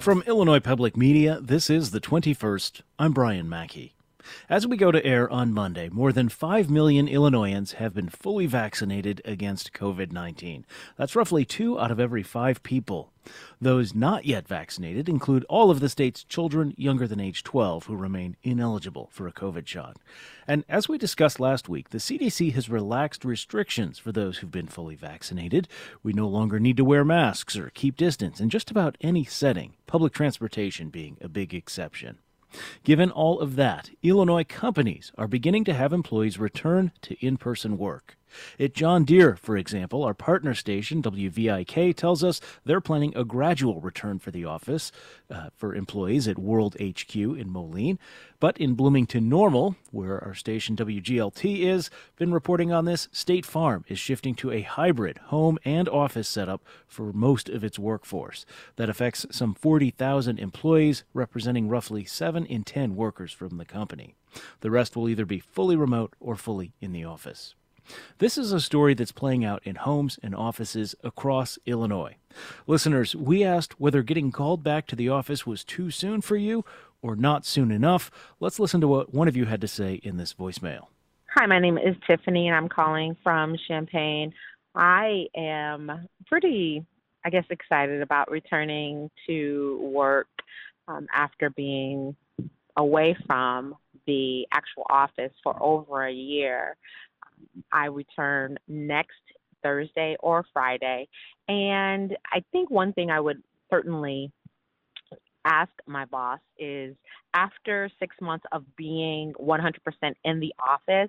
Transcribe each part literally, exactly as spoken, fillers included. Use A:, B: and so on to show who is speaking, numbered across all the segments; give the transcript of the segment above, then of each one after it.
A: From Illinois Public Media, this is the twenty-first. I'm Brian Mackey. As we go to air on Monday, more than five million Illinoisans have been fully vaccinated against covid nineteen. That's roughly two out of every five people. Those not yet vaccinated include all of the state's children younger than age twelve who remain ineligible for a COVID shot. And as we discussed last week, the C D C has relaxed restrictions for those who've been fully vaccinated. We no longer need to wear masks or keep distance in just about any setting, public transportation being a big exception. Given all of that, Illinois companies are beginning to have employees return to in-person work. At John Deere, for example, our partner station, W V I K, tells us they're planning a gradual return for the office uh, for employees at World H Q in Moline. But in Bloomington Normal, where our station W G L T is, been reporting on this, State Farm is shifting to a hybrid home and office setup for most of its workforce. That affects some forty thousand employees, representing roughly seven in ten workers from the company. The rest will either be fully remote or fully in the office. This is a story that's playing out in homes and offices across Illinois. Listeners, we asked whether getting called back to the office was too soon for you or not soon enough. Let's listen to what one of you had to say in this voicemail.
B: Hi, my name is Tiffany, and I'm calling from Champaign. I am pretty, I guess, excited about returning to work um, after being away from the actual office for over a year. I return next Thursday or Friday. And I think one thing I would certainly ask my boss is, after six months of being one hundred percent in the office,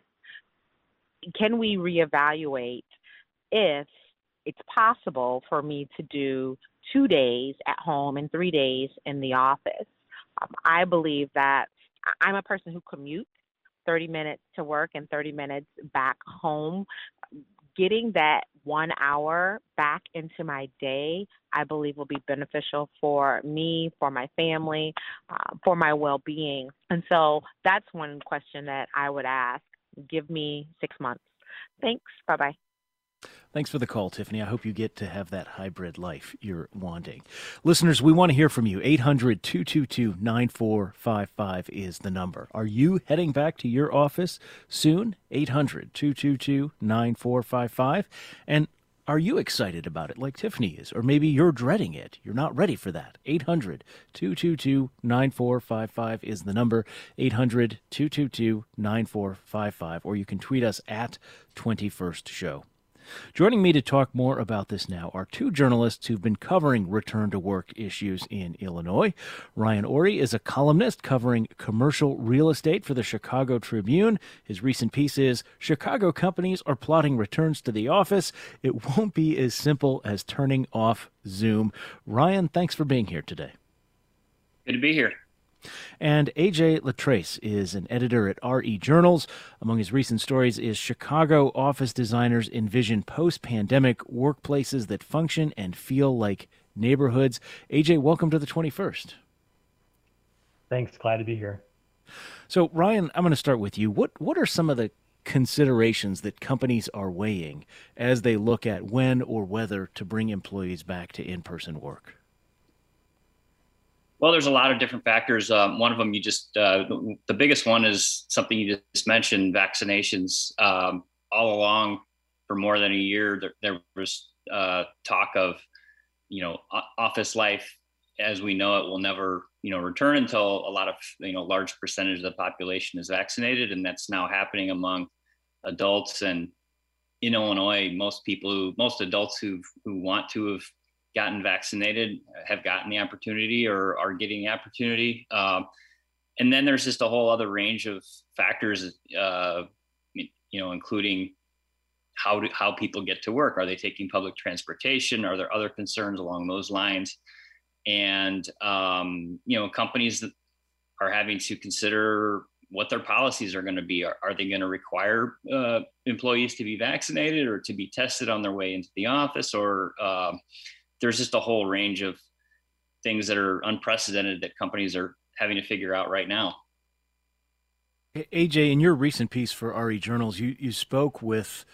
B: can we reevaluate if it's possible for me to do two days at home and three days in the office? Um, I believe that I'm a person who commutes thirty minutes to work and thirty minutes back home. Getting that one hour back into my day, I believe, will be beneficial for me, for my family, uh, for my well-being. And so that's one question that I would ask. Give me six months. Thanks. Bye-bye.
A: Thanks for the call, Tiffany. I hope you get to have that hybrid life you're wanting. Listeners, we want to hear from you. eight hundred, two two two, nine four five five is the number. Are you heading back to your office soon? eight hundred, two two two, nine four five five. And are you excited about it like Tiffany is? Or maybe you're dreading it. You're not ready for that. eight hundred, two two two, nine four five five is the number. eight hundred, two two two, nine four five five. Or you can tweet us at twenty-first show. Joining me to talk more about this now are two journalists who've been covering return-to-work issues in Illinois. Ryan Orey is a columnist covering commercial real estate for the Chicago Tribune. His recent piece is, Chicago companies are plotting returns to the office. It won't be as simple as turning off Zoom. Ryan, thanks for being here today.
C: Good to be here.
A: And A J Latrace is an editor at R E Journals. Among his recent stories is Chicago office designers envision post-pandemic workplaces that function and feel like neighborhoods. A J, welcome to the twenty-first.
D: Thanks. Glad to be here.
A: So, Ryan, I'm going to start with you. What what are some of the considerations that companies are weighing as they look at when or whether to bring employees back to in-person work?
C: Well, there's a lot of different factors. Um, one of them, you just, uh, the biggest one is something you just mentioned, vaccinations. Um, all along for more than a year, there, there was uh, talk of, you know, office life as we know it will never, you know, return until a lot of, you know, large percentage of the population is vaccinated. And that's now happening among adults. And in Illinois, most people who, most adults who who want to have gotten vaccinated have gotten the opportunity or are getting the opportunity. Um, and then there's just a whole other range of factors, uh, you know, including how do, how people get to work. Are they taking public transportation? Are there other concerns along those lines? And, um, you know, companies that are having to consider what their policies are going to be. Are, are they going to require uh, employees to be vaccinated or to be tested on their way into the office? Or um, there's just a whole range of things that are unprecedented that companies are having to figure out right now.
A: A J, in your recent piece for R E Journals, you, you spoke with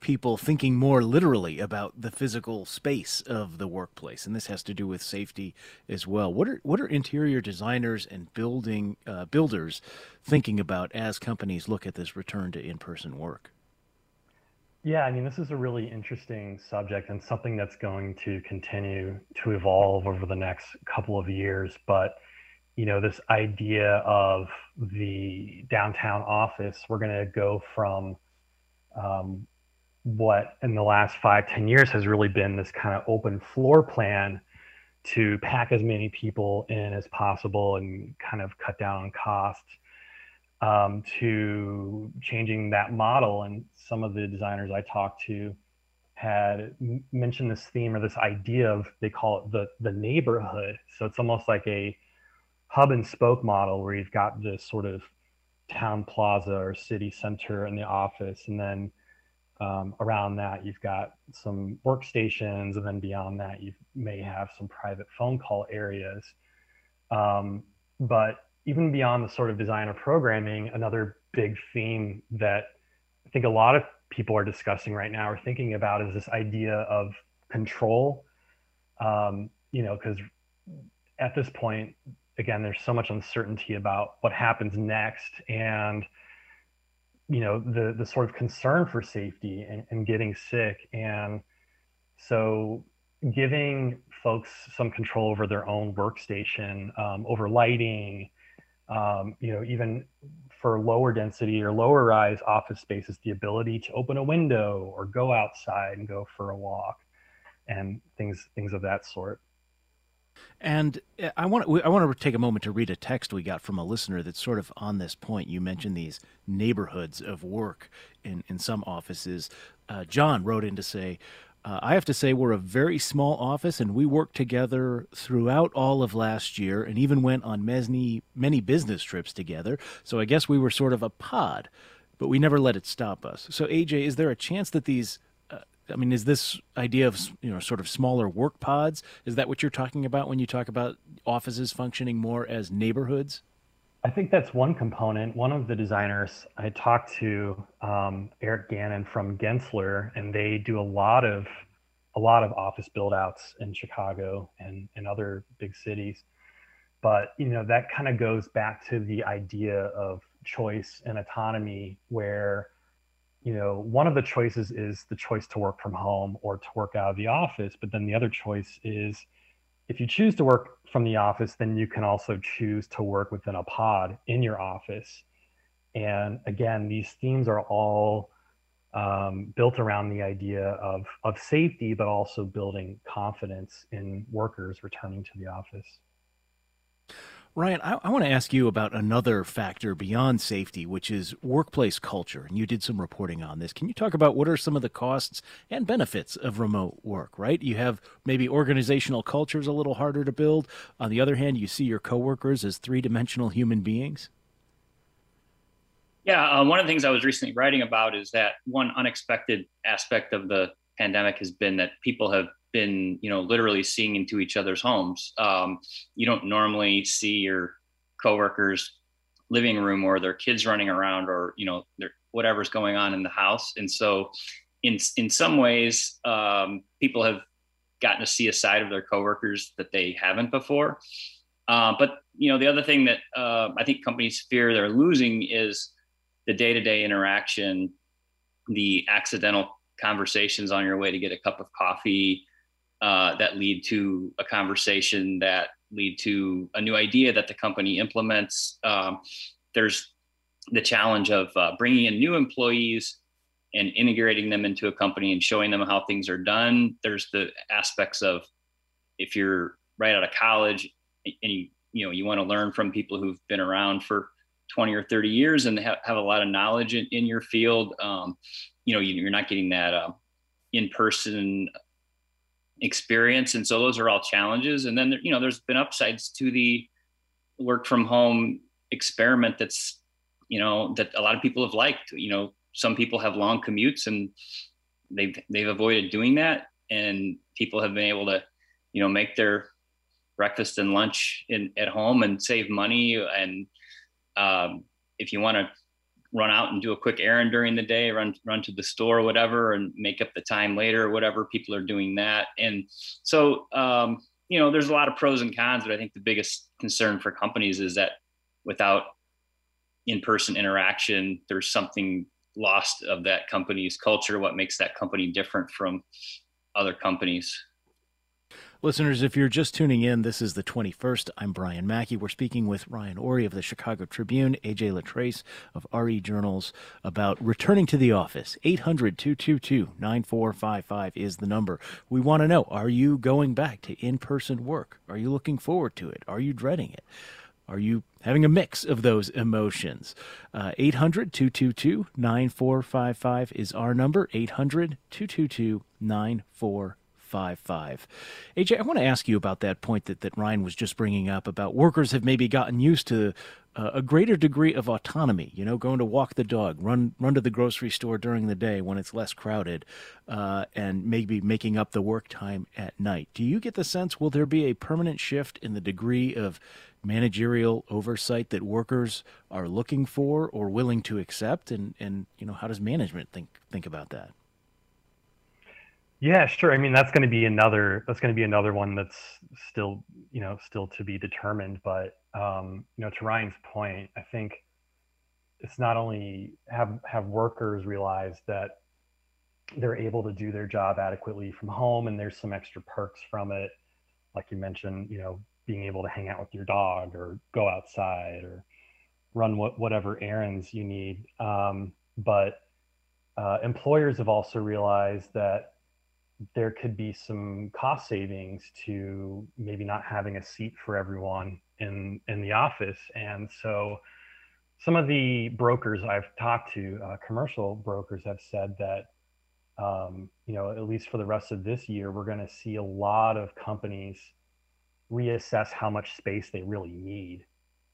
A: people thinking more literally about the physical space of the workplace, and this has to do with safety as well. What are what are interior designers and building uh, builders thinking about as companies look at this return to in-person work?
D: Yeah, I mean, this is a really interesting subject and something that's going to continue to evolve over the next couple of years. But, you know, this idea of the downtown office, we're going to go from um, what in the last five, ten years has really been this kind of open floor plan to pack as many people in as possible and kind of cut down on costs, um, to changing that model. And some of the designers I talked to had m- mentioned this theme or this idea of, they call it the, the neighborhood. So it's almost like a hub and spoke model where you've got this sort of town plaza or city center in the office. And then um, around that, you've got some workstations. And then beyond that, you may have some private phone call areas. Um, but even beyond the sort of design or programming, another big theme that I think a lot of people are discussing right now or thinking about is this idea of control. Um, you know, because at this point, again, there's so much uncertainty about what happens next, and you know, the the sort of concern for safety and, and getting sick, and so giving folks some control over their own workstation, um, over lighting. Um, you know, even for lower density or lower rise office spaces, the ability to open a window or go outside and go for a walk, and things things of that sort.
A: And I want I want to take a moment to read a text we got from a listener that's sort of on this point. You mentioned these neighborhoods of work in, in some offices. Uh, John wrote in to say, Uh, I have to say we're a very small office, and we worked together throughout all of last year and even went on many, many business trips together. So I guess we were sort of a pod, but we never let it stop us. So A J, is there a chance that these, uh, I mean, is this idea of, you know, sort of smaller work pods, is that what you're talking about when you talk about offices functioning more as neighborhoods?
D: I think that's one component. One of the designers I talked to, um, Eric Gannon from Gensler, and they do a lot of a lot of office build outs in Chicago and, and other big cities. But you know, that kind of goes back to the idea of choice and autonomy, where you know, one of the choices is the choice to work from home or to work out of the office, but then the other choice is, if you choose to work from the office, then you can also choose to work within a pod in your office. And again, these themes are all um, built around the idea of, of safety, but also building confidence in workers returning to the office.
A: Ryan, I, I want to ask you about another factor beyond safety, which is workplace culture. And you did some reporting on this. Can you talk about what are some of the costs and benefits of remote work, right? You have maybe organizational cultures a little harder to build. On the other hand, you see your coworkers as three-dimensional human beings.
C: Yeah, uh, one of the things I was recently writing about is that one unexpected aspect of the pandemic has been that people have been, you know, literally seeing into each other's homes. Um, you don't normally see your coworkers' living room or their kids running around, or you know, their, whatever's going on in the house. And so, in in some ways, um, people have gotten to see a side of their coworkers that they haven't before. Uh, but you know, the other thing that uh, I think companies fear they're losing is the day-to-day interaction, the accidental conversations on your way to get a cup of coffee, Uh, that lead to a conversation that lead to a new idea that the company implements. Um, there's the challenge of uh, bringing in new employees and integrating them into a company and showing them how things are done. There's the aspects of, if you're right out of college and you, you know, you want to learn from people who've been around for twenty or thirty years and have, have a lot of knowledge in, in your field. Um, you know, you, you're not getting that uh, in-person experience. And so those are all challenges. And then, you know, there's been upsides to the work from home experiment that's, you know, that a lot of people have liked. You know, some people have long commutes and they've, they've avoided doing that. And people have been able to, you know, make their breakfast and lunch in at home and save money. And um, if you want to run out and do a quick errand during the day, run run to the store or whatever, and make up the time later or whatever. People are doing that. And so, um, you know, there's a lot of pros and cons, but I think the biggest concern for companies is that without in-person interaction, there's something lost of that company's culture, what makes that company different from other companies.
A: Listeners, if you're just tuning in, this is the twenty-first. I'm Brian Mackey. We're speaking with Ryan Orey of the Chicago Tribune, A J Latrace of R E Journals about returning to the office. eight hundred, two two two, nine four five five is the number. We want to know, are you going back to in-person work? Are you looking forward to it? Are you dreading it? Are you having a mix of those emotions? Uh, eight hundred, two two two, nine four five five is our number, eight hundred, two two two, nine four five five. A J, I want to ask you about that point that, that Ryan was just bringing up about workers have maybe gotten used to uh, a greater degree of autonomy, you know, going to walk the dog, run run to the grocery store during the day when it's less crowded, uh, and maybe making up the work time at night. Do you get the sense, will there be a permanent shift in the degree of managerial oversight that workers are looking for or willing to accept? And, and you know, how does management think think about that?
D: Yeah, sure. I mean, that's going to be another that's going to be another one that's still, you know, still to be determined. But um, you know, to Ryan's point, I think it's not only have have workers realize that they're able to do their job adequately from home, and there's some extra perks from it, like you mentioned, you know, being able to hang out with your dog or go outside or run what, whatever errands you need. Um, but uh, employers have also realized that there could be some cost savings to maybe not having a seat for everyone in, in the office. And so some of the brokers I've talked to, uh, commercial brokers, have said that, um, you know, at least for the rest of this year, we're going to see a lot of companies reassess how much space they really need.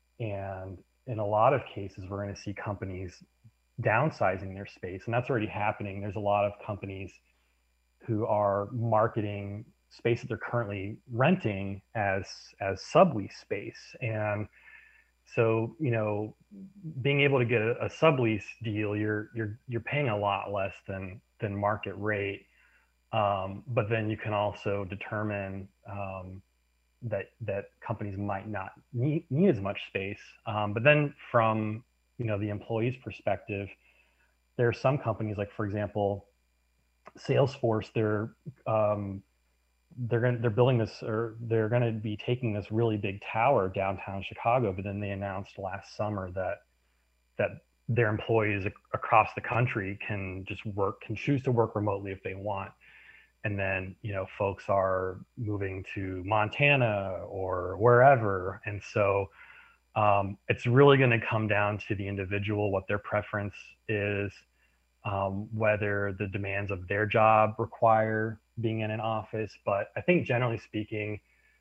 D: And in a lot of cases, we're going to see companies downsizing their space. And that's already happening. There's a lot of companies who are marketing space that they're currently renting as as sublease space. And so, you know, being able to get a, a sublease deal, you're you're you're paying a lot less than than market rate. Um, but then you can also determine um, that that companies might not need, need as much space. Um, but then from, you know, the employee's perspective, there are some companies, like, for example, Salesforce, they're um, they're going they're building this, or they're going to be taking this really big tower downtown Chicago. But then they announced last summer that that their employees ac- across the country can just work, can choose to work remotely if they want. And then, you know, folks are moving to Montana or wherever. And so um, it's really going to come down to the individual, what their preference is, um, whether the demands of their job require being in an office. But I think generally speaking,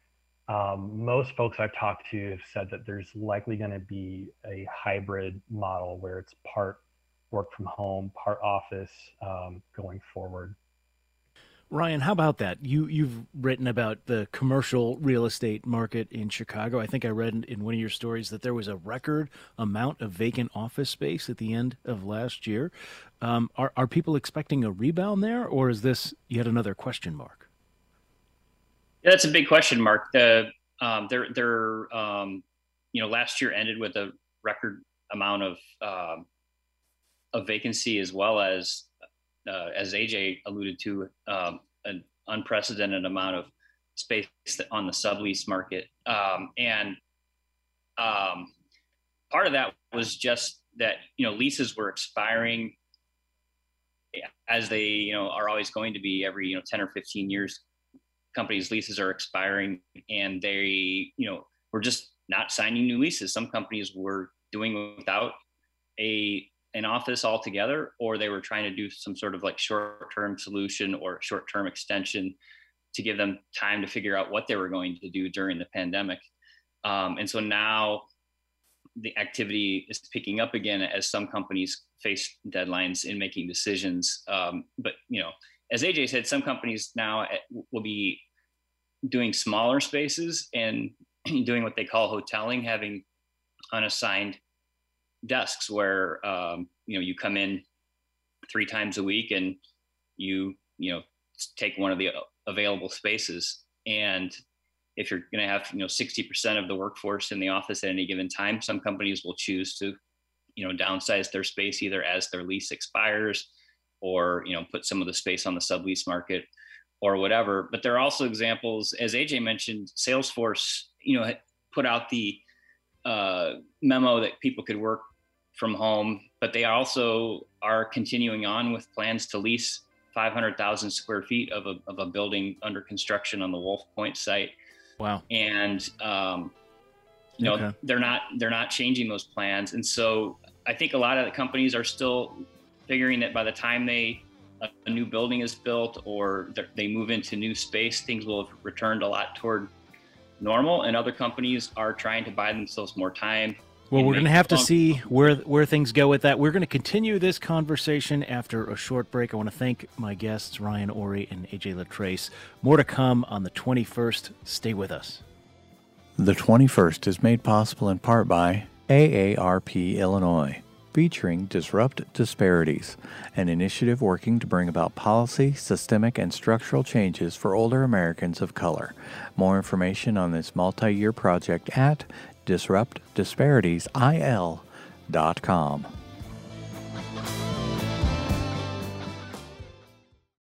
D: um, most folks I've talked to have said that there's likely going to be a hybrid model where it's part work from home, part office um, going forward.
A: Ryan, how about that? You, you've written about the commercial real estate market in Chicago. I think I read in one of your stories that there was a record amount of vacant office space at the end of last year. Um, are, are people expecting a rebound there, or is this yet another question mark?
C: Yeah, that's a big question mark. The um, they're, they're um, you know, last year ended with a record amount of um, of vacancy, as well as Uh, as A J alluded to, um, an unprecedented amount of space on the sublease market. Um, and um, part of that was just that, you know, leases were expiring as they, you know, are always going to be every, you know, ten or fifteen years. Companies' leases are expiring, and they, you know, were just not signing new leases. Some companies were doing without a an office altogether, or they were trying to do some sort of like short-term solution or short-term extension to give them time to figure out what they were going to do during the pandemic. Um, and so now the activity is picking up again as some companies face deadlines in making decisions. Um, but, you know, as A J said, some companies now will be doing smaller spaces and doing what they call hoteling, having unassigned desks where, um, you know, you come in three times a week and you, you know, take one of the available spaces. And if you're going to have, you know, sixty percent of the workforce in the office at any given time, some companies will choose to, you know, downsize their space either as their lease expires or, you know, put some of the space on the sublease market or whatever. But there are also examples, as A J mentioned, Salesforce, you know, put out the uh, memo that people could work from home, but they also are continuing on with plans to lease five hundred thousand square feet of a, of a building under construction on the Wolf Point site.
A: Wow.
C: And, um, you know, okay. they're not, they're not changing those plans. And so I think a lot of the companies are still figuring that by the time they, a, a new building is built or they move into new space, things will have returned a lot toward normal. And other companies are trying to buy themselves more time.
A: Well, we're going to have to see where where things go with that. We're going to continue this conversation after a short break. I want to thank my guests, Ryan Orrey and A J Latrace. More to come on the twenty-first. Stay with us.
E: The twenty-first is made possible in part by A A R P Illinois, featuring Disrupt Disparities, an initiative working to bring about policy, systemic, and structural changes for older Americans of color. More information on this multi-year project at disrupt disparities I L dot com.